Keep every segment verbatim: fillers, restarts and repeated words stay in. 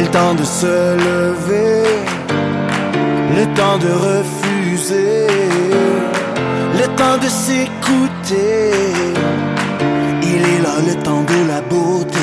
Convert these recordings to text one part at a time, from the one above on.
temps de se lever, le temps de refuser, le temps de s'écouter. Il est là le temps de la beauté.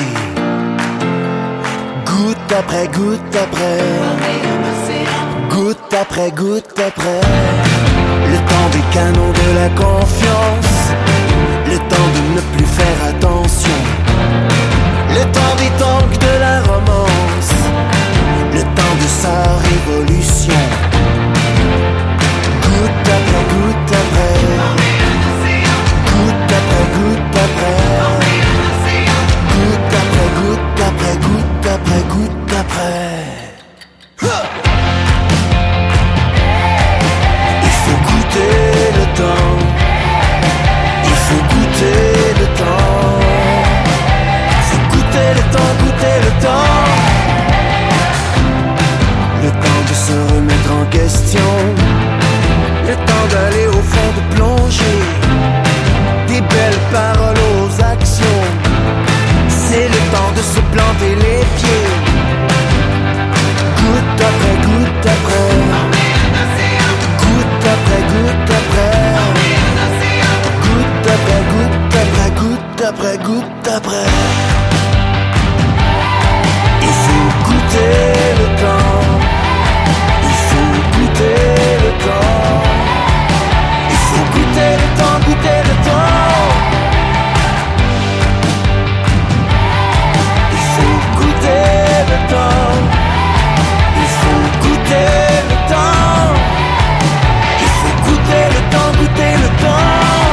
Goutte après goutte après, goutte après goutte après. Le temps des canons de la confiance, le temps de ne plus faire attention. Le temps des tanks de la romance, le temps de sa révolution. Goutte après goutte après, goutte après goutte après, goutte après goutte après, goutte après goutte après. Il faut goûter le temps, il faut goûter le temps, faut goûter le temps, goûter le temps. Le temps de se remettre en question, le temps d'aller au fond, de plonger, des belles paroles aux actions. C'est le temps de se planter les pieds. Goutte après goutte après, goutte après goutte après, goutte après goutte après, goutte après goutte après. Il faut goûter le temps, il faut goûter le temps, il faut goûter le temps, goûter le temps. Il faut goûter le temps, il faut goûter le temps, il faut goûter le temps, goûter le temps.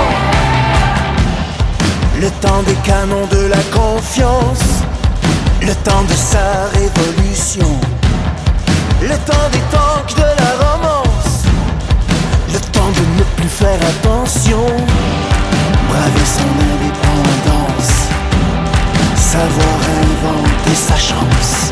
Le temps des canons de la confiance, le temps de sa révolution. Le temps des tanks de la romance, le temps de ne plus faire attention. Braver son indépendance, savoir inventer sa chance.